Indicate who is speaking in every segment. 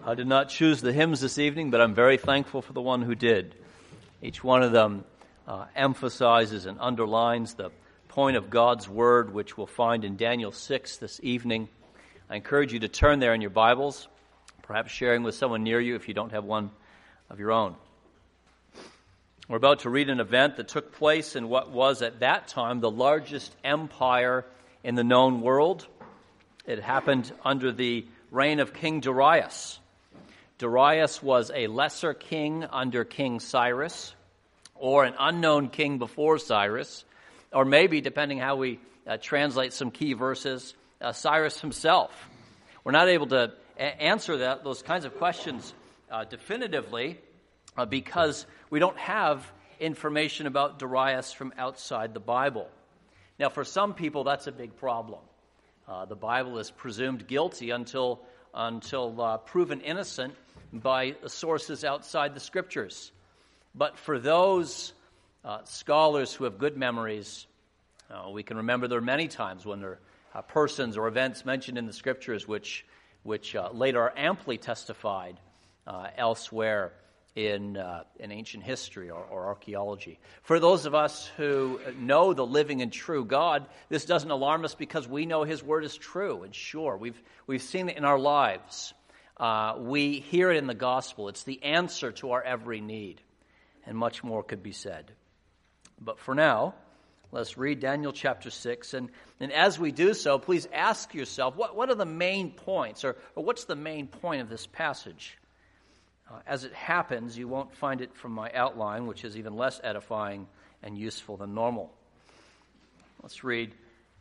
Speaker 1: I did not choose the hymns this evening, but I'm very thankful for the one who did. Each one of them emphasizes and underlines the point of God's Word, which we'll find in Daniel 6 this evening. I encourage you to turn there in your Bibles, perhaps sharing with someone near you if you don't have one of your own. We're about to read an event that took place in what was at that time the largest empire in the known world. It happened under the reign of King Darius. Darius was a lesser king under King Cyrus, or an unknown king before Cyrus, or maybe, depending how we translate some key verses, Cyrus himself. We're not able to answer those kinds of questions definitively because we don't have information about Darius from outside the Bible. Now, for some people, that's a big problem. The Bible is presumed guilty until proven innocent by sources outside the Scriptures. But for those scholars who have good memories, we can remember there are many times when there are persons or events mentioned in the Scriptures which later are amply testified elsewhere in ancient history or archaeology. For those of us who know the living and true God, this doesn't alarm us because we know His Word is true and sure. We've seen it in our lives. We hear it in the gospel. It's the answer to our every need. And much more could be said. But for now, let's read Daniel chapter 6. And as we do so, please ask yourself, what are the main points, or what's the main point of this passage? As it happens, you won't find it from my outline, which is even less edifying and useful than normal. Let's read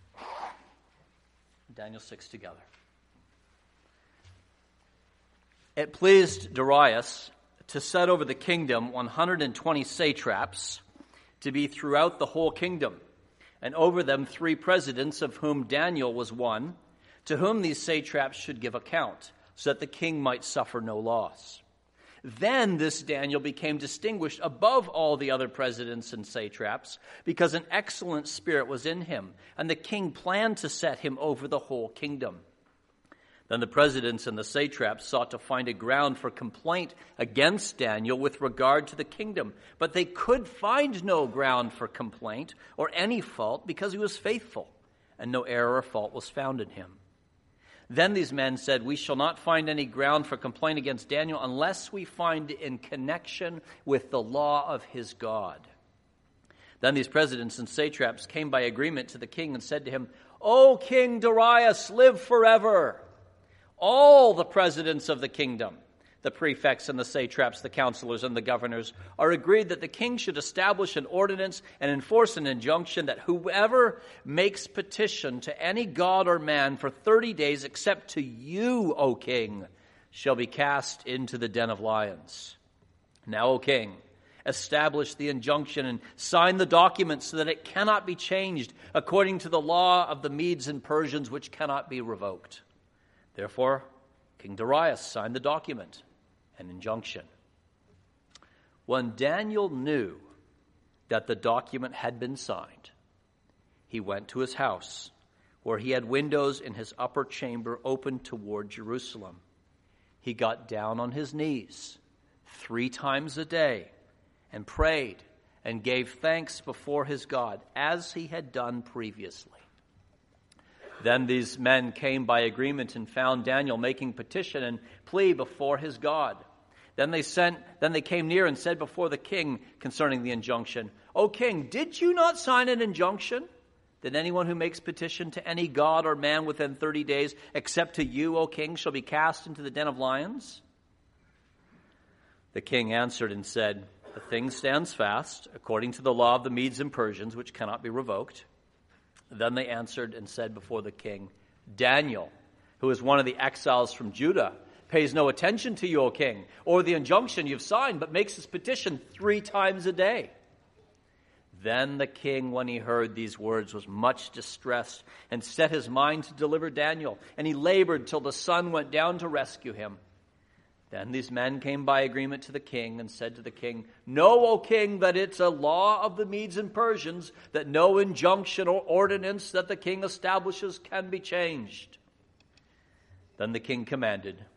Speaker 1: Daniel 6 together. It pleased Darius to set over the kingdom 120 satraps to be throughout the whole kingdom, and over them 3 presidents, of whom Daniel was one, to whom these satraps should give account, so that the king might suffer no loss. Then this Daniel became distinguished above all the other presidents and satraps, because an excellent spirit was in him, and the king planned to set him over the whole kingdom. Then the presidents and the satraps sought to find a ground for complaint against Daniel with regard to the kingdom, but they could find no ground for complaint or any fault, because he was faithful, and no error or fault was found in him. Then these men said, "We shall not find any ground for complaint against Daniel unless we find it in connection with the law of his God." Then these presidents and satraps came by agreement to the king and said to him, "O King Darius, live forever." All the presidents of the kingdom, the prefects and the satraps, the counselors and the governors, are agreed that the king should establish an ordinance and enforce an injunction that whoever makes petition to any god or man for 30 days except to you, O king, shall be cast into the den of lions. Now, O king, establish the injunction and sign the document so that it cannot be changed according to the law of the Medes and Persians, which cannot be revoked. Therefore, King Darius signed the document, an injunction. When Daniel knew that the document had been signed, he went to his house, where he had windows in his upper chamber open toward Jerusalem. He got down on his knees 3 times a day and prayed and gave thanks before his God, as he had done previously. Then these men came by agreement and found Daniel making petition and plea before his God. Then they came near and said before the king concerning the injunction, "O king, did you not sign an injunction that anyone who makes petition to any god or man within 30 days, except to you, O king, shall be cast into the den of lions?" The king answered and said, "The thing stands fast, according to the law of the Medes and Persians, which cannot be revoked." Then they answered and said before the king, "Daniel, who is one of the exiles from Judah, pays no attention to you, O king, or the injunction you've signed, but makes his petition 3 times a day." Then the king, when he heard these words, was much distressed and set his mind to deliver Daniel, and he labored till the sun went down to rescue him. Then these men came by agreement to the king and said to the king, "Know, O king, that it's a law of the Medes and Persians that no injunction or ordinance that the king establishes can be changed." Then the king commanded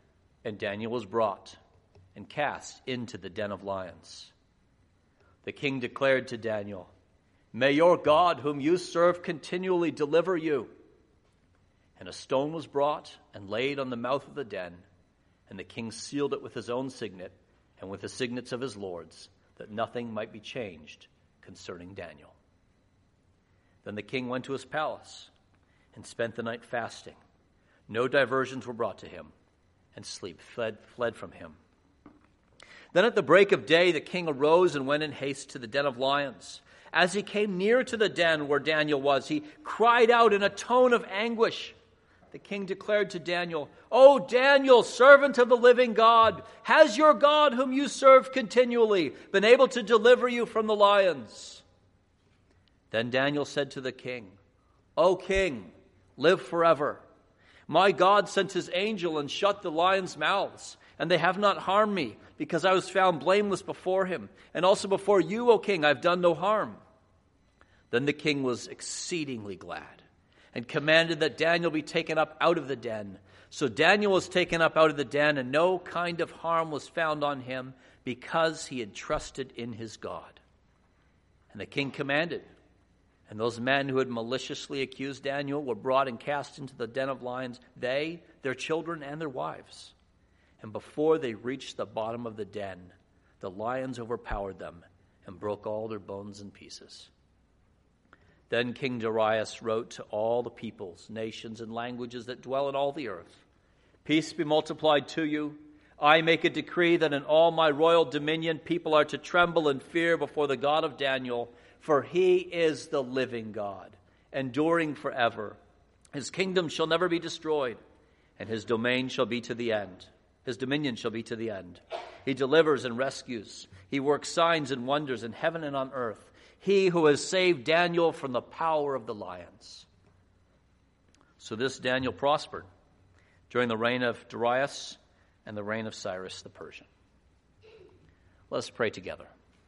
Speaker 1: And Daniel was brought and cast into the den of lions. The king declared to Daniel, "May your God, whom you serve, continually deliver you." And a stone was brought and laid on the mouth of the den, and the king sealed it with his own signet and with the signets of his lords, that nothing might be changed concerning Daniel. Then the king went to his palace and spent the night fasting. No diversions were brought to him, and sleep fled from him. Then at the break of day the king arose and went in haste to the den of lions. As he came near to the den where Daniel was, he cried out in a tone of anguish. The king declared to Daniel, "O Daniel, servant of the living God, has your God, whom you serve continually, been able to deliver you from the lions?" Then Daniel said to the king, "O king, live forever. My God sent his angel and shut the lions' mouths, and they have not harmed me, because I was found blameless before him. And also before you, O king, I have done no harm." Then the king was exceedingly glad, and commanded that Daniel be taken up out of the den. So Daniel was taken up out of the den, and no kind of harm was found on him, because he had trusted in his God. And the king commanded, and those men who had maliciously accused Daniel were brought and cast into the den of lions, they, their children, and their wives. And before they reached the bottom of the den, the lions overpowered them and broke all their bones in pieces. Then King Darius wrote to all the peoples, nations, and languages that dwell in all the earth, "Peace be multiplied to you. I make a decree that in all my royal dominion people are to tremble and fear before the God of Daniel, for he is the living God, enduring forever. His kingdom shall never be destroyed, and his domain shall be to the end. His dominion shall be to the end. He delivers and rescues. He works signs and wonders in heaven and on earth. He who has saved Daniel from the power of the lions." So this Daniel prospered during the reign of Darius and the reign of Cyrus the Persian. Let us pray together.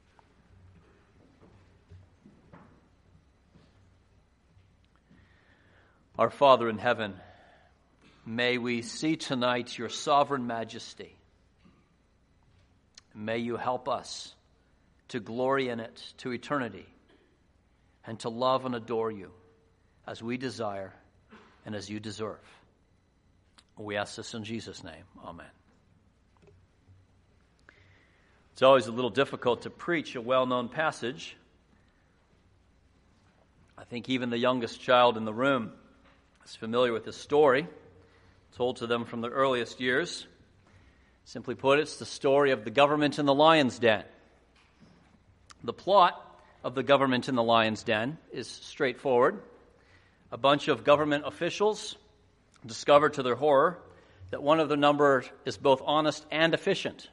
Speaker 1: Our Father in heaven, may we see tonight your sovereign majesty. May you help us to glory in it to eternity, and to love and adore you as we desire and as you deserve. We ask this in Jesus' name. Amen. It's always a little difficult to preach a well-known passage. I think even the youngest child in the room is familiar with this story, told to them from their earliest years. Simply put, it's the story of the government in the lion's den. The plot of the government in the lion's den is straightforward. A bunch of government officials discover to their horror that one of their number is both honest and efficient.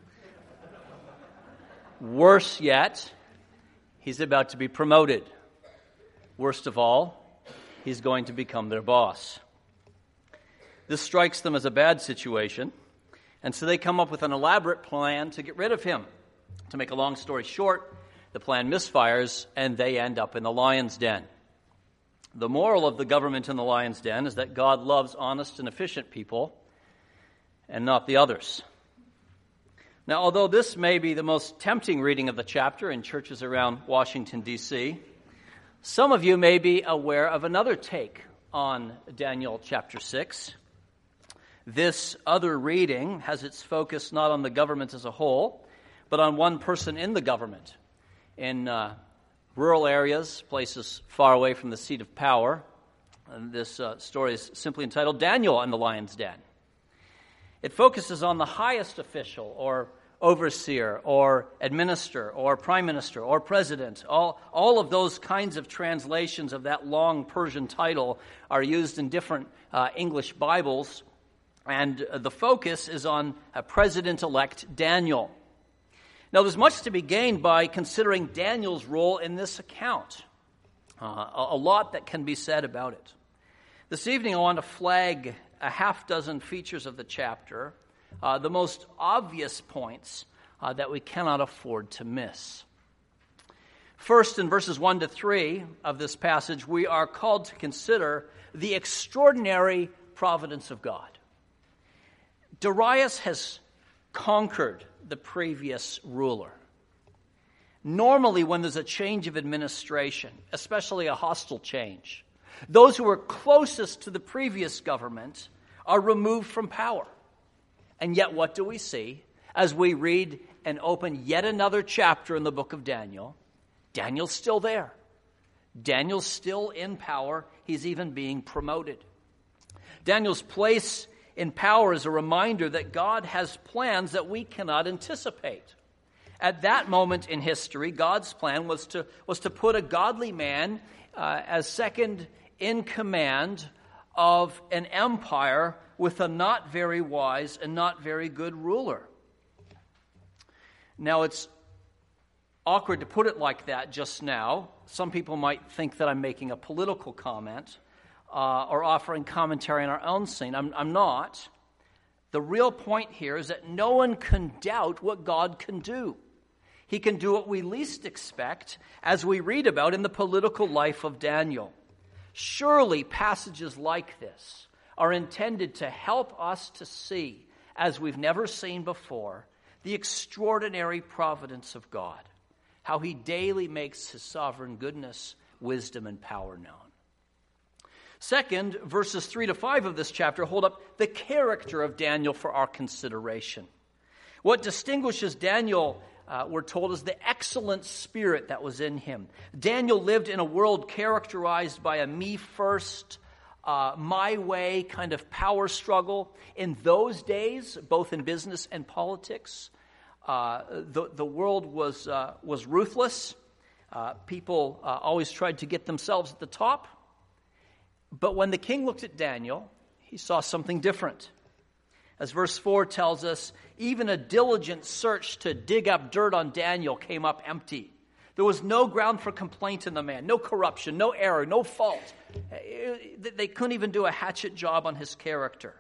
Speaker 1: Worse yet, he's about to be promoted. Worst of all, he's going to become their boss. This strikes them as a bad situation, and so they come up with an elaborate plan to get rid of him. To make a long story short, the plan misfires, and they end up in the lion's den. The moral of the government in the lion's den is that God loves honest and efficient people, and not the others. Now, although this may be the most tempting reading of the chapter in churches around Washington, D.C., some of you may be aware of another take on Daniel chapter 6. This other reading has its focus not on the government as a whole, but on one person in the government. In rural areas, places far away from the seat of power. And this story is simply entitled Daniel and the Lion's Den. It focuses on the highest official or overseer or administrator or prime minister or president. All of those kinds of translations of that long Persian title are used in different English Bibles. And the focus is on President-elect Daniel. Now, there's much to be gained by considering Daniel's role in this account. A lot that can be said about it. This evening, I want to flag a half dozen features of the chapter, the most obvious points that we cannot afford to miss. First, in verses 1 to 3 of this passage, we are called to consider the extraordinary providence of God. Darius has conquered the previous ruler. Normally, when there's a change of administration, especially a hostile change, those who are closest to the previous government are removed from power. And yet, what do we see as we read and open yet another chapter in the book of Daniel? Daniel's still there. Daniel's still in power. He's even being promoted. Daniel's place in power is a reminder that God has plans that we cannot anticipate. At that moment in history, God's plan was to put a godly man as second in command of an empire with a not very wise and not very good ruler. Now, it's awkward to put it like that just now. Some people might think that I'm making a political comment or offering commentary on our own scene. I'm not. The real point here is that no one can doubt what God can do. He can do what we least expect, as we read about in the political life of Daniel. Surely passages like this are intended to help us to see, as we've never seen before, the extraordinary providence of God, how he daily makes his sovereign goodness, wisdom, and power known. Second, verses 3 to 5 of this chapter hold up the character of Daniel for our consideration. What distinguishes Daniel, we're told, is the excellent spirit that was in him. Daniel lived in a world characterized by a me first, my way kind of power struggle. In those days, both in business and politics, the world was ruthless. People always tried to get themselves at the top. But when the king looked at Daniel, he saw something different. As verse 4 tells us, even a diligent search to dig up dirt on Daniel came up empty. There was no ground for complaint in the man, no corruption, no error, no fault. They couldn't even do a hatchet job on his character.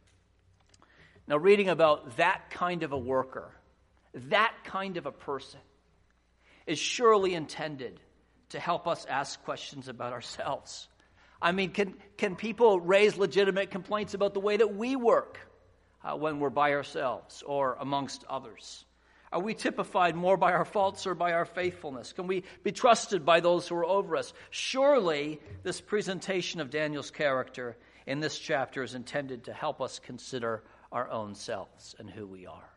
Speaker 1: Now, reading about that kind of a worker, that kind of a person, is surely intended to help us ask questions about ourselves. I mean, can people raise legitimate complaints about the way that we work when we're by ourselves or amongst others? Are we typified more by our faults or by our faithfulness? Can we be trusted by those who are over us? Surely this presentation of Daniel's character in this chapter is intended to help us consider our own selves and who we are.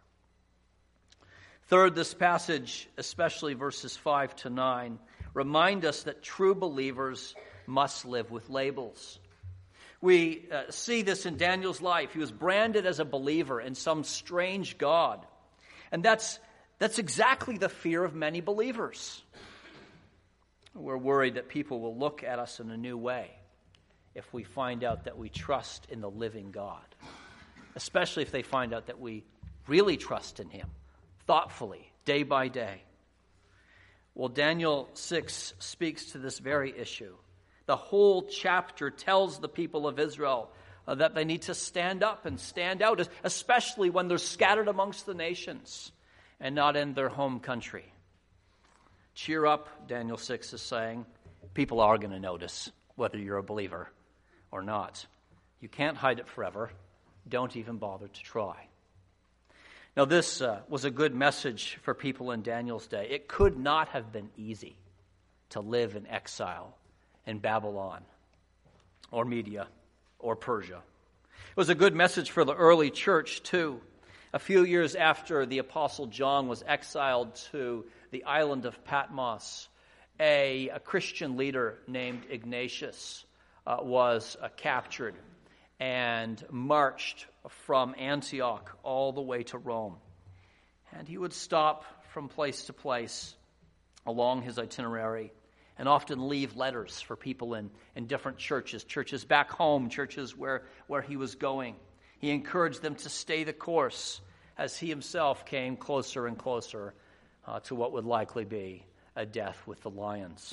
Speaker 1: Third, this passage, especially verses 5 to 9, remind us that true believers must live with labels. We see this in Daniel's life. He was branded as a believer in some strange god. And that's exactly the fear of many believers. We're worried that people will look at us in a new way if we find out that we trust in the living God, especially if they find out that we really trust in him, thoughtfully, day by day. Well, Daniel 6 speaks to this very issue. The whole chapter tells the people of Israel that they need to stand up and stand out, especially when they're scattered amongst the nations and not in their home country. Cheer up, Daniel 6 is saying. People are going to notice whether you're a believer or not. You can't hide it forever. Don't even bother to try. Now, this was a good message for people in Daniel's day. It could not have been easy to live in exile in Babylon or Media or Persia. It was a good message for the early church, too. A few years after the Apostle John was exiled to the island of Patmos, a Christian leader named Ignatius was captured and marched from Antioch all the way to Rome. And he would stop from place to place along his itinerary and often leave letters for people in different churches back home, churches where he was going. He encouraged them to stay the course as he himself came closer and closer to what would likely be a death with the lions.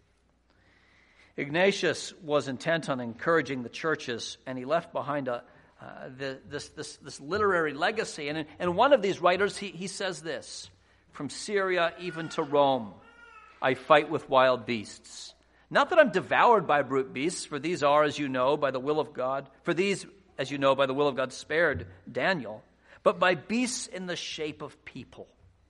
Speaker 1: Ignatius was intent on encouraging the churches, and he left behind this literary legacy. And in one of these writers, he says this: "From Syria even to Rome, I fight with wild beasts. Not that I'm devoured by brute beasts, for these are, as you know, by the will of God. For these as you know, by the will of God, spared Daniel, but by beasts in the shape of people.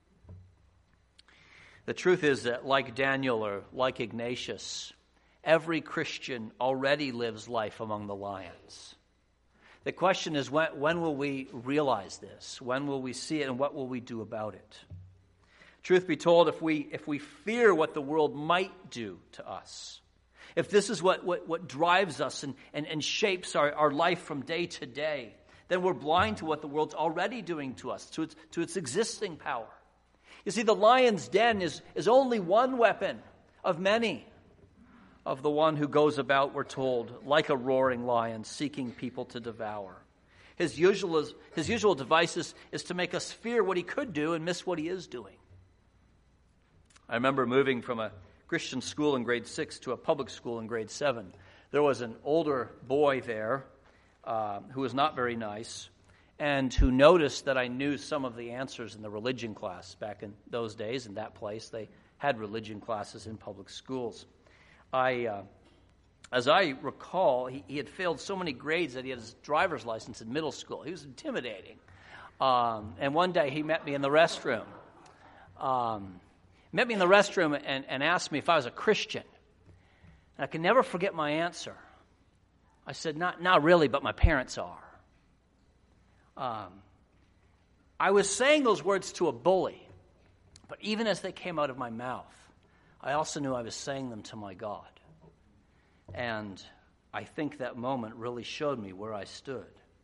Speaker 1: The truth is that like Daniel or like Ignatius, every Christian already lives life among the lions. The question is, when will we realize this? When will we see it, and what will we do about it? Truth be told, if we fear what the world might do to us, if this is what drives us and shapes our life from day to day, then we're blind to what the world's already doing to us, to its existing power. You see, the lion's den is only one weapon of many of the one who goes about, we're told, like a roaring lion, seeking people to devour. His usual device is to make us fear what he could do and miss what he is doing. I remember moving from a Christian school in grade 6 to a public school in grade 7. There was an older boy there who was not very nice, and who noticed that I knew some of the answers in the religion class. Back in those days, in that place, they had religion classes in public schools. As I recall, he had failed so many grades that he had his driver's license in middle school. He was intimidating. And one day he met me in the restroom. And asked me if I was a Christian. And I can never forget my answer. I said, not really, but my parents are. I was saying those words to a bully, but even as they came out of my mouth, I also knew I was saying them to my God. And I think that moment really showed me where I stood.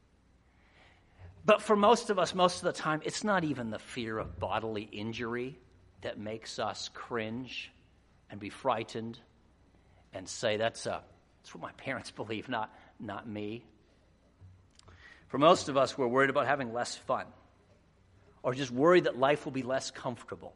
Speaker 1: But for most of us, most of the time, it's not even the fear of bodily injury that makes us cringe and be frightened and say, that's what my parents believe, not me. For most of us, we're worried about having less fun, or just worried that life will be less comfortable.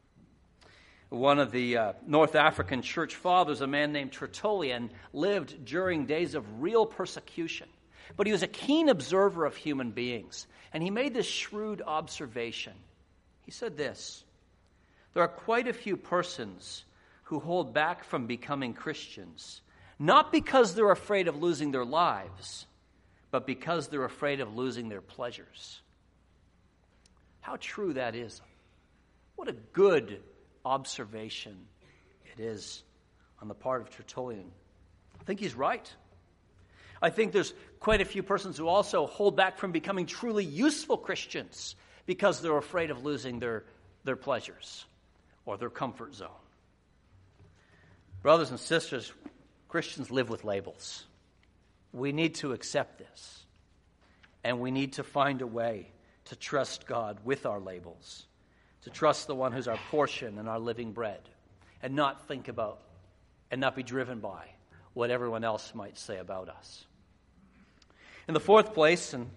Speaker 1: One of the North African church fathers, a man named Tertullian, lived during days of real persecution. But he was a keen observer of human beings, and he made this shrewd observation. He said this: there are quite a few persons who hold back from becoming Christians, not because they're afraid of losing their lives, but because they're afraid of losing their pleasures. How true that is. What a good observation it is on the part of Tertullian. I think he's right. I think there's quite a few persons who also hold back from becoming truly useful Christians because they're afraid of losing their pleasures or their comfort zone. Brothers and sisters, Christians live with labels. We need to accept this, and we need to find a way to trust God with our labels, to trust the one who's our portion and our living bread, and not think about and not be driven by what everyone else might say about us. In the fourth place, and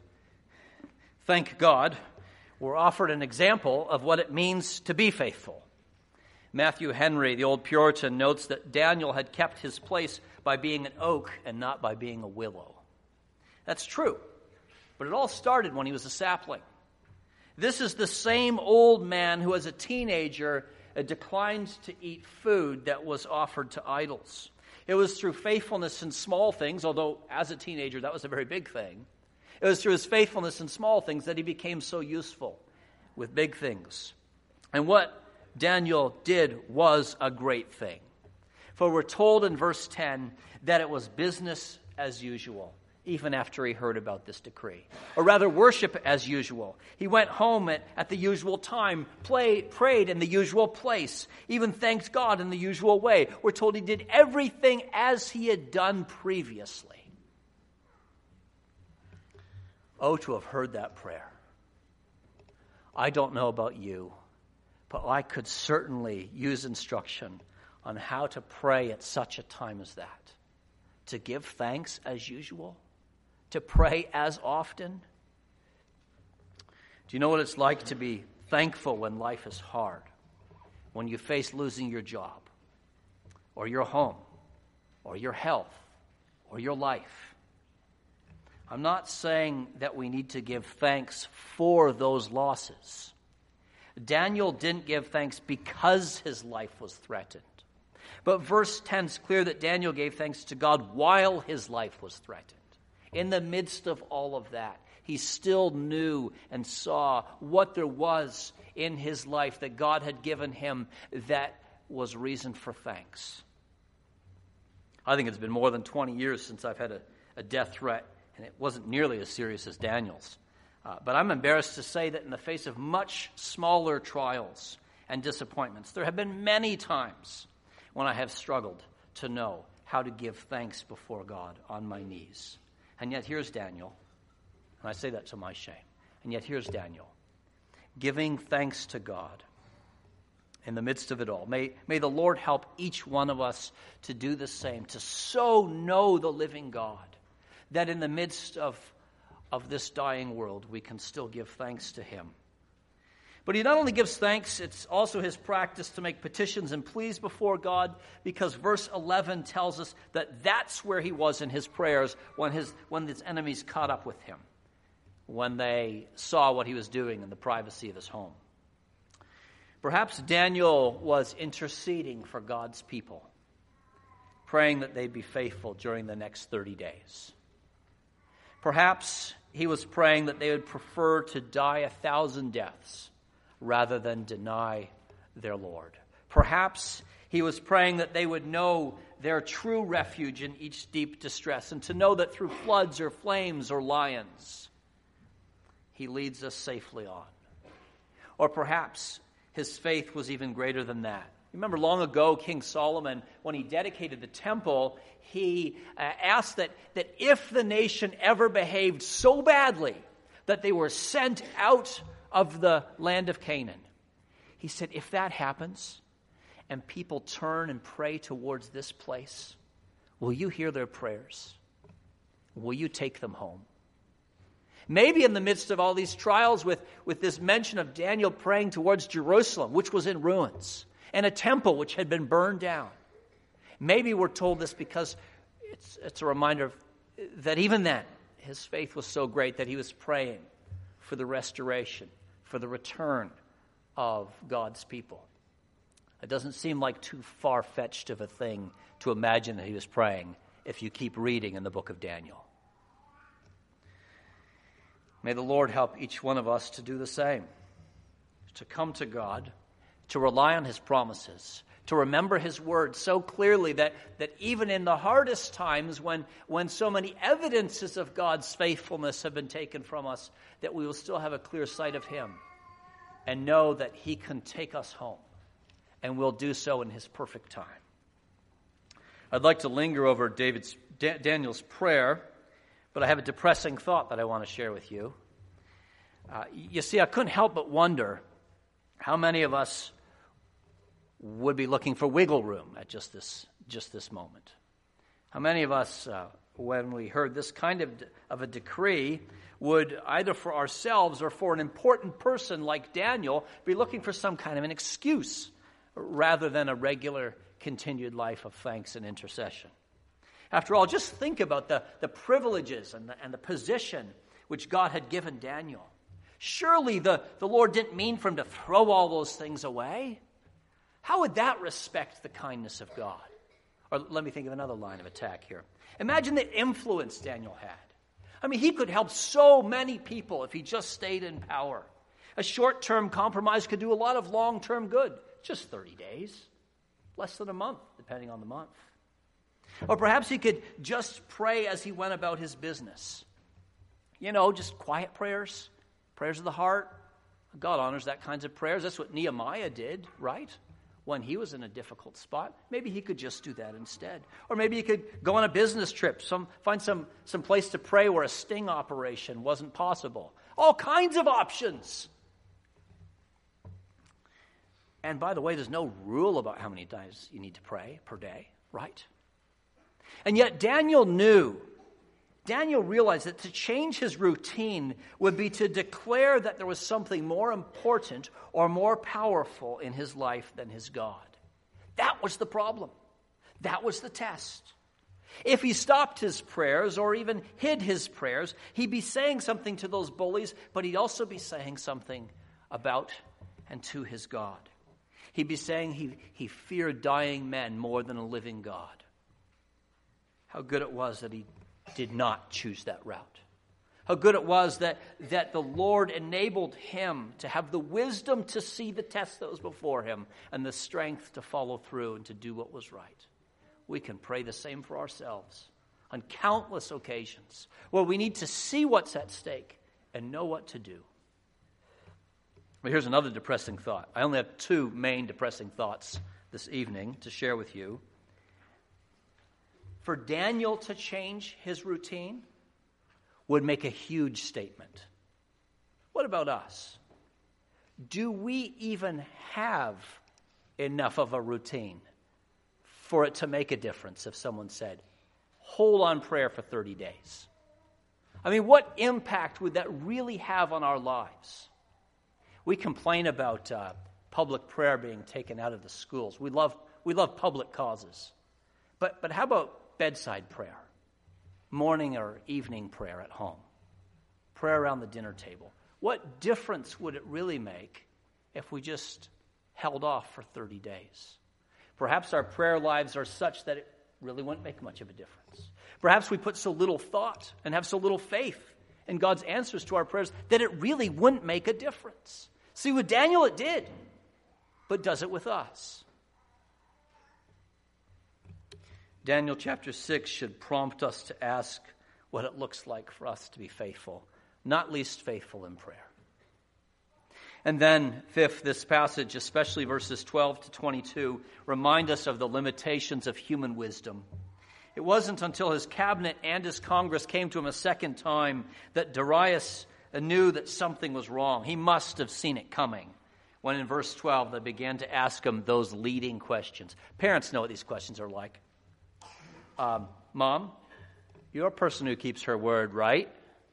Speaker 1: thank God, we're offered an example of what it means to be faithful. Matthew Henry, the old Puritan, notes that Daniel had kept his place by being an oak and not by being a willow. That's true, but it all started when he was a sapling. This is the same old man who, as a teenager, declined to eat food that was offered to idols. It was through faithfulness in small things, although as a teenager that was a very big thing. It was through his faithfulness in small things that he became so useful with big things. And what Daniel did was a great thing. For we're told in verse 10 that it was business as usual, even after he heard about this decree. Or rather, worship as usual. He went home at the usual time, prayed in the usual place, even thanked God in the usual way. We're told he did everything as he had done previously. Oh, to have heard that prayer. I don't know about you, but I could certainly use instruction on how to pray at such a time as that. To give thanks as usual. To pray as often. Do you know what it's like to be thankful when life is hard? When you face losing your job, or your home, or your health, or your life. I'm not saying that we need to give thanks for those losses. Daniel didn't give thanks because his life was threatened. But verse 10 is clear that Daniel gave thanks to God while his life was threatened. In the midst of all of that, he still knew and saw what there was in his life that God had given him that was reason for thanks. I think it's been more than 20 years since I've had a death threat, and it wasn't nearly as serious as Daniel's. But I'm embarrassed to say that in the face of much smaller trials and disappointments, there have been many times when I have struggled to know how to give thanks before God on my knees. And yet here's Daniel, and I say that to my shame, and yet here's Daniel, giving thanks to God in the midst of it all. May the Lord help each one of us to do the same, to so know the living God, that in the midst of this dying world, we can still give thanks to him. But he not only gives thanks, it's also his practice to make petitions and pleas before God, because verse 11 tells us that that's where he was in his prayers when his enemies caught up with him, when they saw what he was doing in the privacy of his home. Perhaps Daniel was interceding for God's people, praying that they'd be faithful during the next 30 days. Perhaps he was praying that they would prefer to die 1,000 deaths rather than deny their Lord. Perhaps he was praying that they would know their true refuge in each deep distress, and to know that through floods or flames or lions, he leads us safely on. Or perhaps his faith was even greater than that. Remember long ago, King Solomon, when he dedicated the temple, he asked that if the nation ever behaved so badly that they were sent out of the land of Canaan, he said, if that happens and people turn and pray towards this place, will you hear their prayers? Will you take them home? Maybe in the midst of all these trials with this mention of Daniel praying towards Jerusalem, which was in ruins, and a temple which had been burned down. Maybe we're told this because it's a reminder that even then, his faith was so great that he was praying for the restoration, for the return of God's people. It doesn't seem like too far-fetched of a thing to imagine that he was praying if you keep reading in the book of Daniel. May the Lord help each one of us to do the same, to come to God, to rely on his promises, to remember his word so clearly that even in the hardest times when so many evidences of God's faithfulness have been taken from us, that we will still have a clear sight of him and know that he can take us home, and will do so in his perfect time. I'd like to linger over Daniel's prayer, but I have a depressing thought that I want to share with you. You see, I couldn't help but wonder how many of us would be looking for wiggle room at just this moment. How many of us, when we heard this kind of a decree, would either for ourselves or for an important person like Daniel be looking for some kind of an excuse rather than a regular continued life of thanks and intercession? After all, just think about the privileges and the position which God had given Daniel. Surely the Lord didn't mean for him to throw all those things away. How would that respect the kindness of God? Or let me think of another line of attack here. Imagine the influence Daniel had. I mean, he could help so many people if he just stayed in power. A short-term compromise could do a lot of long-term good. Just 30 days, less than a month, depending on the month. Or perhaps he could just pray as he went about his business. You know, just quiet prayers, prayers of the heart. God honors that kinds of prayers. That's what Nehemiah did, right? When he was in a difficult spot. Maybe he could just do that instead. Or maybe he could go on a business trip, find some place to pray where a sting operation wasn't possible. All kinds of options. And by the way, there's no rule about how many times you need to pray per day, right? And yet Daniel realized that to change his routine would be to declare that there was something more important or more powerful in his life than his God. That was the problem. That was the test. If he stopped his prayers or even hid his prayers, he'd be saying something to those bullies, but he'd also be saying something about and to his God. He'd be saying he feared dying men more than a living God. How good it was that he did not choose that route. How good it was that the Lord enabled him to have the wisdom to see the test that was before him and the strength to follow through and to do what was right. We can pray the same for ourselves on countless occasions where we need to see what's at stake and know what to do. But here's another depressing thought. I only have two main depressing thoughts this evening to share with you. For Daniel to change his routine would make a huge statement. What about us? Do we even have enough of a routine for it to make a difference if someone said, hold on prayer for 30 days? I mean, what impact would that really have on our lives? We complain about public prayer being taken out of the schools. We love public causes. But how about bedside prayer? Morning or evening prayer at home? Prayer around the dinner table? What difference would it really make if we just held off for 30 days? Perhaps our prayer lives are such that it really wouldn't make much of a difference. Perhaps we put so little thought and have so little faith in God's answers to our prayers that it really wouldn't make a difference. See, with Daniel it did, but does it with us? Daniel chapter 6 should prompt us to ask what it looks like for us to be faithful, not least faithful in prayer. And then, fifth, this passage, especially verses 12 to 22, remind us of the limitations of human wisdom. It wasn't until his cabinet and his Congress came to him a second time that Darius knew that something was wrong. He must have seen it coming when in verse 12 they began to ask him those leading questions. Parents know what these questions are like. Mom, you're a person who keeps her word, right?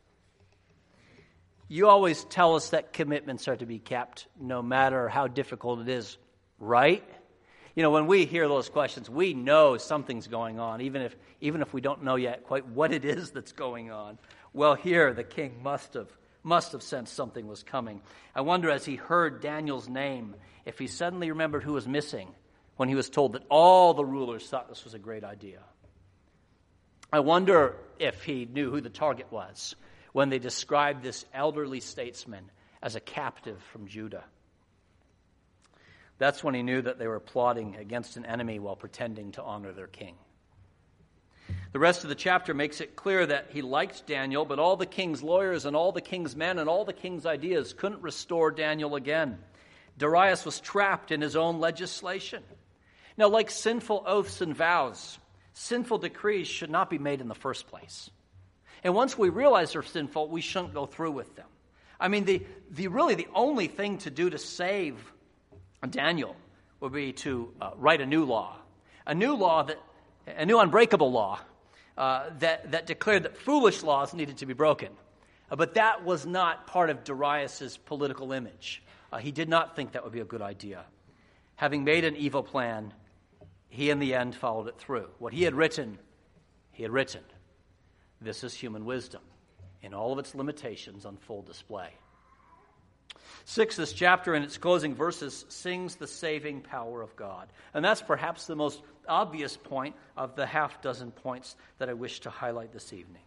Speaker 1: You always tell us that commitments are to be kept no matter how difficult it is, right? You know, when we hear those questions, we know something's going on, even if we don't know yet quite what it is that's going on. Well, here the king must have sensed something was coming. I wonder, as he heard Daniel's name, if he suddenly remembered who was missing when he was told that all the rulers thought this was a great idea. I wonder if he knew who the target was when they described this elderly statesman as a captive from Judah. That's when he knew that they were plotting against an enemy while pretending to honor their king. The rest of the chapter makes it clear that he liked Daniel, but all the king's lawyers and all the king's men and all the king's ideas couldn't restore Daniel again. Darius was trapped in his own legislation. Now, like sinful oaths and vows, sinful decrees should not be made in the first place. And once we realize they're sinful, we shouldn't go through with them. I mean, the only thing to do to save Daniel would be to write a new law, a new unbreakable law that declared that foolish laws needed to be broken. But that was not part of Darius's political image. He did not think that would be a good idea. Having made an evil plan, he in the end followed it through. What he had written, he had written. This is human wisdom in all of its limitations on full display. 6, this chapter in its closing verses sings the saving power of God. And that's perhaps the most obvious point of the half dozen points that I wish to highlight this evening.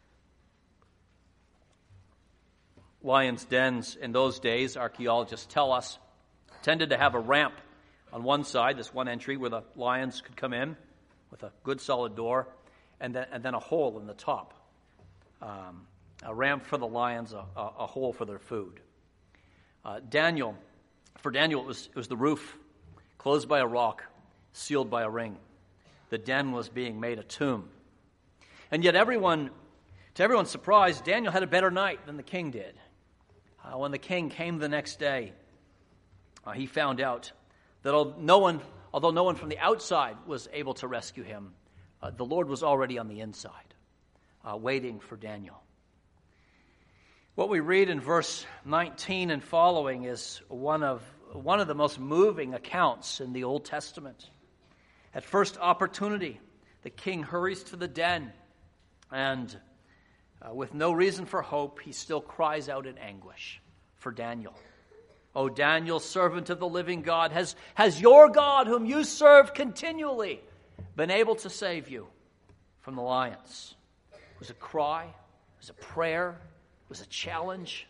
Speaker 1: Lions' dens in those days, archaeologists tell us, tended to have a ramp on one side, this one entry where the lions could come in with a good solid door, and then a hole in the top. A ramp for the lions, a hole for their food. For Daniel, it was the roof, closed by a rock, sealed by a ring. The den was being made a tomb. And yet to everyone's surprise, Daniel had a better night than the king did. When the king came the next day, he found out that although no one from the outside was able to rescue him, the Lord was already on the inside, waiting for Daniel. What we read in verse 19 and following is one of the most moving accounts in the Old Testament. At first opportunity, the king hurries to the den, and with no reason for hope, he still cries out in anguish for Daniel. O Daniel, servant of the living God, has your God, whom you serve continually, been able to save you from the lions? It was a cry. It was a prayer. It was a challenge.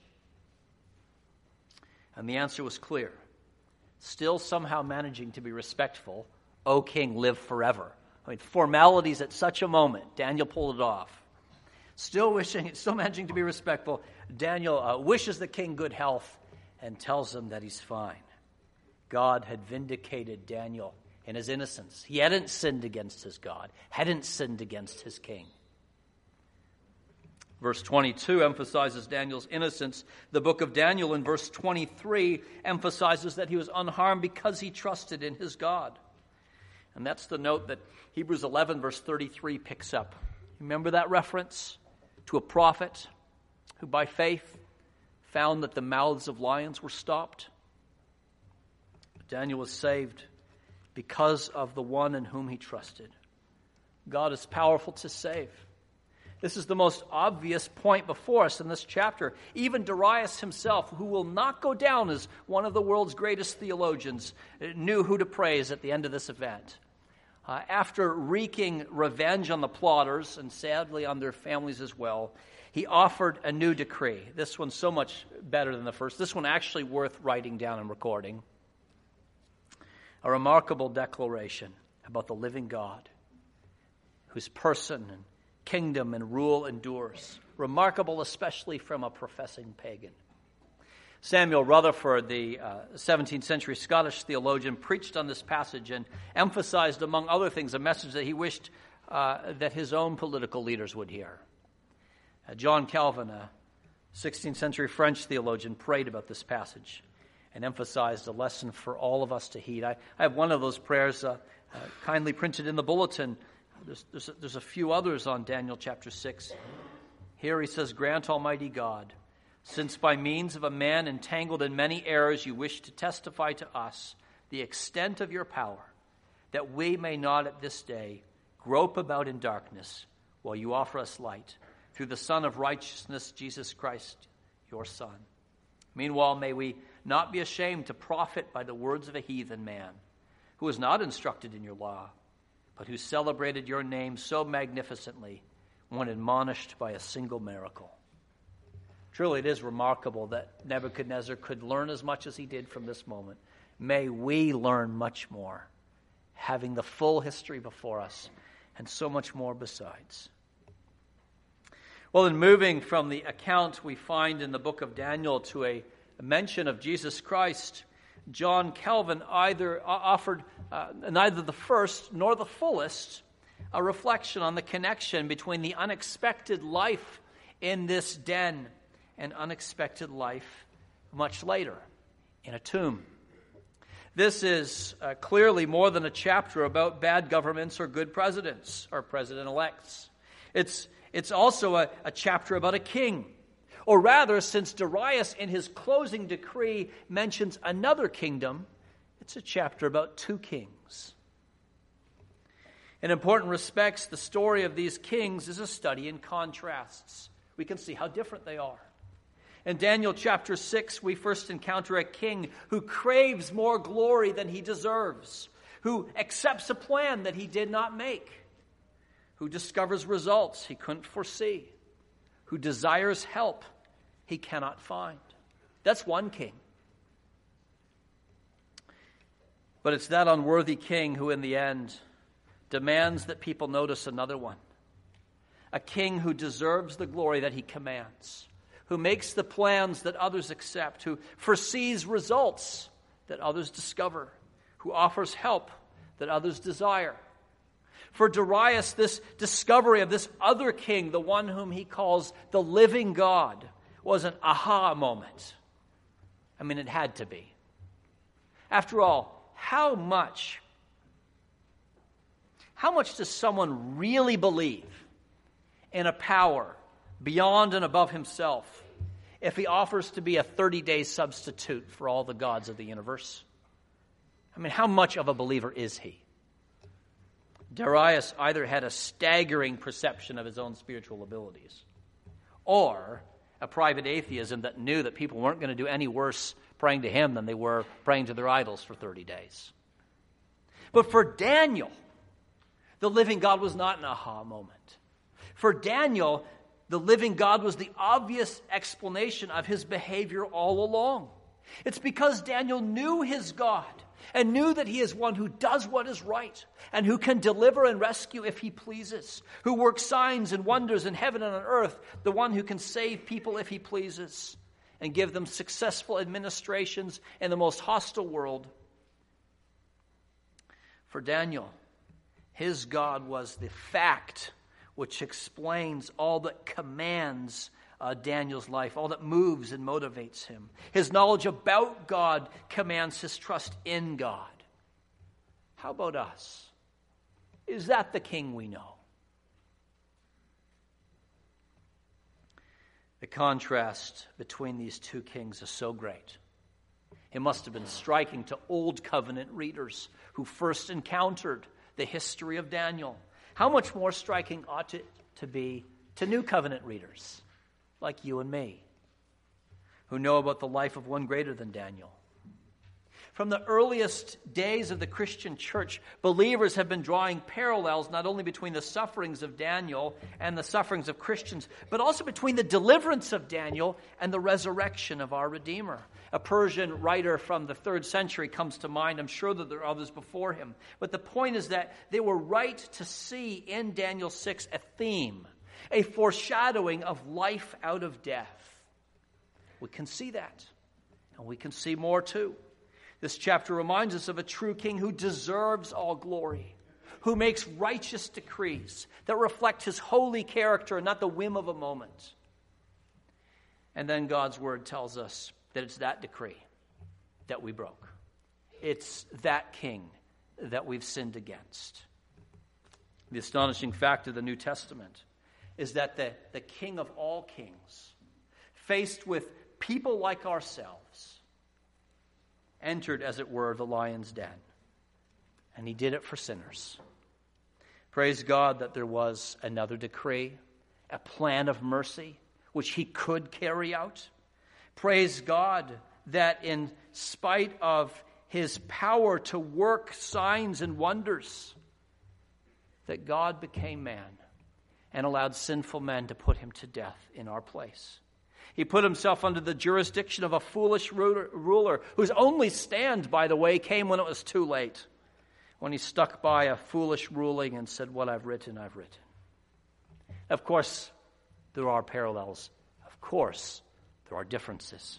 Speaker 1: And the answer was clear. Still somehow managing to be respectful, O king, live forever. I mean, formalities at such a moment. Daniel pulled it off. Still managing to be respectful, Daniel wishes the king good health and tells him that he's fine. God had vindicated Daniel in his innocence. He hadn't sinned against his God, hadn't sinned against his king. Verse 22 emphasizes Daniel's innocence. The book of Daniel in verse 23 emphasizes that he was unharmed because he trusted in his God. And that's the note that Hebrews 11 verse 33 picks up. Remember that reference to a prophet who by faith found that the mouths of lions were stopped? Daniel was saved because of the one in whom he trusted. God is powerful to save. This is the most obvious point before us in this chapter. Even Darius himself, who will not go down as one of the world's greatest theologians, knew who to praise at the end of this event. After wreaking revenge on the plotters, and sadly on their families as well, he offered a new decree. This one's so much better than the first. This one actually worth writing down and recording. A remarkable declaration about the living God, whose person and kingdom and rule endures. Remarkable especially from a professing pagan. Samuel Rutherford, the 17th century Scottish theologian, preached on this passage and emphasized, among other things, a message that he wished that his own political leaders would hear. John Calvin, a 16th century French theologian, prayed about this passage and emphasized a lesson for all of us to heed. I have one of those prayers kindly printed in the bulletin. There's a few others on Daniel chapter 6. Here he says, "Grant, Almighty God, since by means of a man entangled in many errors you wish to testify to us the extent of your power, that we may not at this day grope about in darkness while you offer us light, through the Son of righteousness, Jesus Christ, your Son. Meanwhile, may we not be ashamed to profit by the words of a heathen man, who was not instructed in your law, but who celebrated your name so magnificently when admonished by a single miracle." Truly, it is remarkable that Nebuchadnezzar could learn as much as he did from this moment. May we learn much more, having the full history before us, and so much more besides. Well, in moving from the account we find in the book of Daniel to a mention of Jesus Christ, John Calvin offered neither the first nor the fullest a reflection on the connection between the unexpected life in this den and unexpected life much later in a tomb. This is clearly more than a chapter about bad governments or good presidents or president-elects. It's also a chapter about a king. Or rather, since Darius in his closing decree mentions another kingdom, it's a chapter about two kings. In important respects, the story of these kings is a study in contrasts. We can see how different they are. In Daniel chapter 6, we first encounter a king who craves more glory than he deserves, who accepts a plan that he did not make, who discovers results he couldn't foresee, who desires help he cannot find. That's one king. But it's that unworthy king who in the end demands that people notice another one. A king who deserves the glory that he commands, who makes the plans that others accept, who foresees results that others discover, who offers help that others desire. For Darius, this discovery of this other king, the one whom he calls the living God, was an aha moment. I mean, it had to be. After all, how much does someone really believe in a power beyond and above himself if he offers to be a 30-day substitute for all the gods of the universe? I mean, how much of a believer is he? Darius either had a staggering perception of his own spiritual abilities or a private atheism that knew that people weren't going to do any worse praying to him than they were praying to their idols for 30 days. But for Daniel, the living God was not an aha moment. For Daniel, the living God was the obvious explanation of his behavior all along. It's because Daniel knew his God and knew that he is one who does what is right and who can deliver and rescue if he pleases, who works signs and wonders in heaven and on earth, the one who can save people if he pleases and give them successful administrations in the most hostile world. For Daniel, his God was the fact which explains all that commands Daniel's life, all that moves and motivates him. His knowledge about God commands his trust in God. How about us? Is that the king we know? The contrast between these two kings is so great. It must have been striking to Old Covenant readers who first encountered the history of Daniel. How much more striking ought it to be to New Covenant readers like you and me, who know about the life of one greater than Daniel? From the earliest days of the Christian church, believers have been drawing parallels not only between the sufferings of Daniel and the sufferings of Christians, but also between the deliverance of Daniel and the resurrection of our Redeemer. A Persian writer from the 3rd century comes to mind. I'm sure that there are others before him. But the point is that they were right to see in Daniel 6 a theme, a foreshadowing of life out of death. We can see that, and we can see more too. This chapter reminds us of a true king who deserves all glory, who makes righteous decrees that reflect his holy character and not the whim of a moment. And then God's word tells us that it's that decree that we broke. It's that king that we've sinned against. The astonishing fact of the New Testament is that the King of all kings, faced with people like ourselves, entered, as it were, the lion's den. And he did it for sinners. Praise God that there was another decree, a plan of mercy, which he could carry out. Praise God that in spite of his power to work signs and wonders, that God became man and allowed sinful men to put him to death in our place. He put himself under the jurisdiction of a foolish ruler whose only stand, by the way, came when it was too late, when he stuck by a foolish ruling and said, "What I've written, I've written." Of course, there are parallels. Of course, there are differences.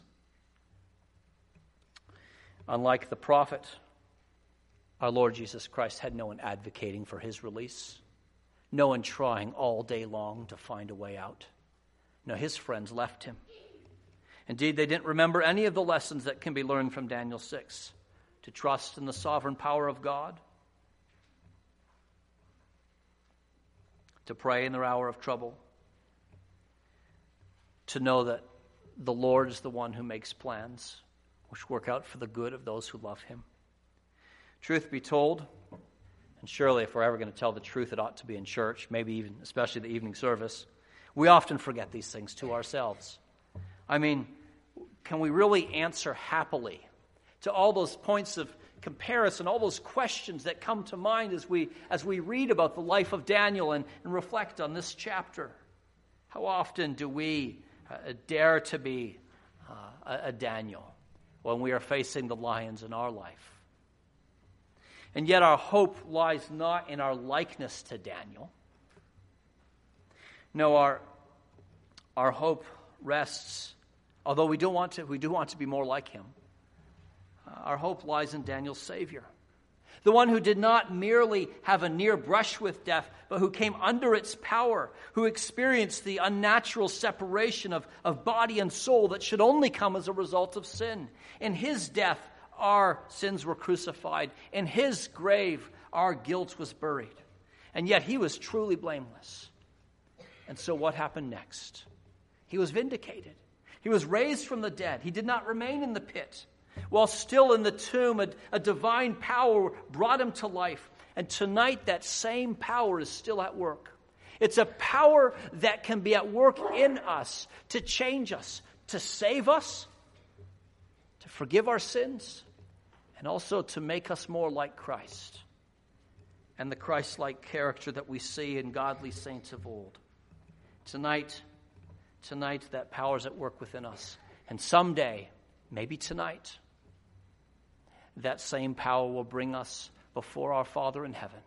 Speaker 1: Unlike the prophet, our Lord Jesus Christ had no one advocating for his release, no one trying all day long to find a way out. No, his friends left him. Indeed, they didn't remember any of the lessons that can be learned from Daniel 6. To trust in the sovereign power of God, to pray in their hour of trouble, to know that the Lord is the one who makes plans which work out for the good of those who love him. Truth be told, and surely if we're ever going to tell the truth, it ought to be in church, maybe even especially the evening service, we often forget these things to ourselves. I mean, can we really answer happily to all those points of comparison, all those questions that come to mind as we read about the life of Daniel and reflect on this chapter? How often do we dare to be a Daniel when we are facing the lions in our life? And yet our hope lies not in our likeness to Daniel. No, our hope rests, although we do want to be more like him. Our hope lies in Daniel's Savior, the one who did not merely have a near brush with death, but who came under its power, who experienced the unnatural separation of body and soul that should only come as a result of sin. In his death, our sins were crucified. In his grave, our guilt was buried. And yet he was truly blameless. And so what happened next? He was vindicated. He was raised from the dead. He did not remain in the pit. While still in the tomb, a divine power brought him to life. And tonight, that same power is still at work. It's a power that can be at work in us to change us, to save us, to forgive our sins, and also to make us more like Christ and the Christ-like character that we see in godly saints of old. Tonight that power is at work within us. And someday, maybe tonight, that same power will bring us before our Father in heaven.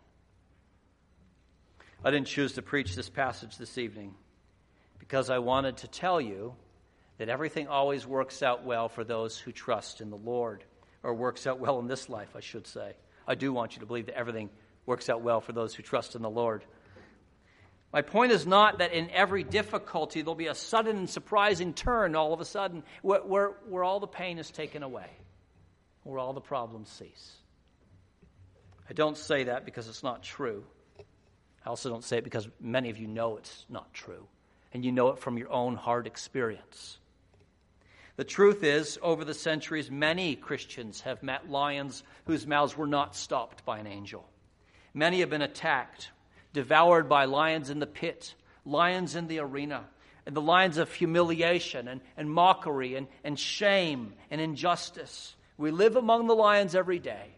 Speaker 1: I didn't choose to preach this passage this evening because I wanted to tell you that everything always works out well for those who trust in the Lord, or works out well in this life, I should say. I do want you to believe that everything works out well for those who trust in the Lord. My point is not that in every difficulty there'll be a sudden and surprising turn all of a sudden where all the pain is taken away, where all the problems cease. I don't say that because it's not true. I also don't say it because many of you know it's not true, and you know it from your own hard experience. The truth is, over the centuries, many Christians have met lions whose mouths were not stopped by an angel. Many have been attacked, devoured by lions in the pit, lions in the arena, and the lions of humiliation and mockery and shame and injustice. We live among the lions every day.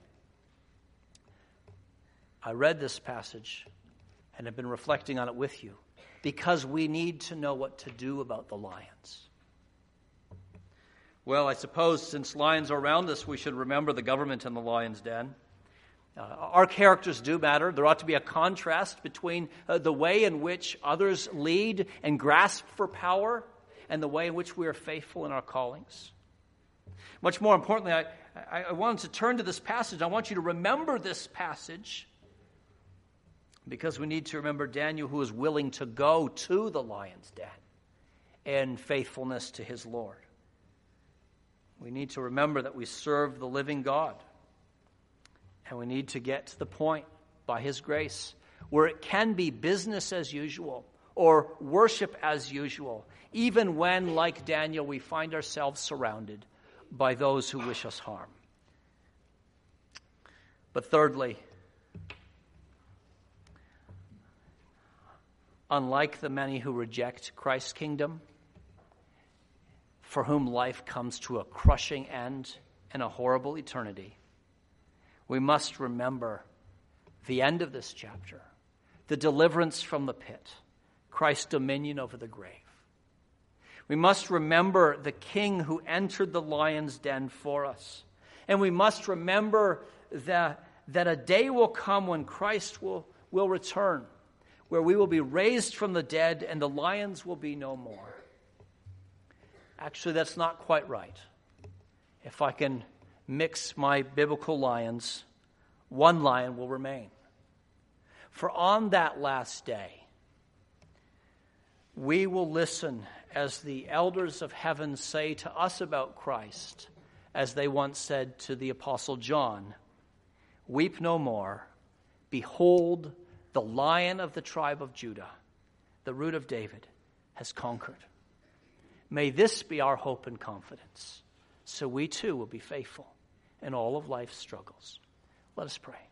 Speaker 1: I read this passage and have been reflecting on it with you because we need to know what to do about the lions. Well, I suppose since lions are around us, we should remember the government in the lion's den. Our characters do matter. There ought to be a contrast between the way in which others lead and grasp for power and the way in which we are faithful in our callings. Much more importantly, I wanted to turn to this passage. I want you to remember this passage because we need to remember Daniel, who was willing to go to the lion's den in faithfulness to his Lord. We need to remember that we serve the living God. And we need to get to the point, by his grace, where it can be business as usual or worship as usual, even when, like Daniel, we find ourselves surrounded by those who wish us harm. But thirdly, unlike the many who reject Christ's kingdom, for whom life comes to a crushing end and a horrible eternity, we must remember the end of this chapter, the deliverance from the pit, Christ's dominion over the grave. We must remember the King who entered the lion's den for us. And we must remember that a day will come when Christ will return, where we will be raised from the dead and the lions will be no more. Actually, that's not quite right. If I can mix my biblical lions, one lion will remain. For on that last day, we will listen as the elders of heaven say to us about Christ, as they once said to the Apostle John, "Weep no more. Behold, the Lion of the tribe of Judah, the Root of David, has conquered." May this be our hope and confidence, so we too will be faithful in all of life's struggles. Let us pray.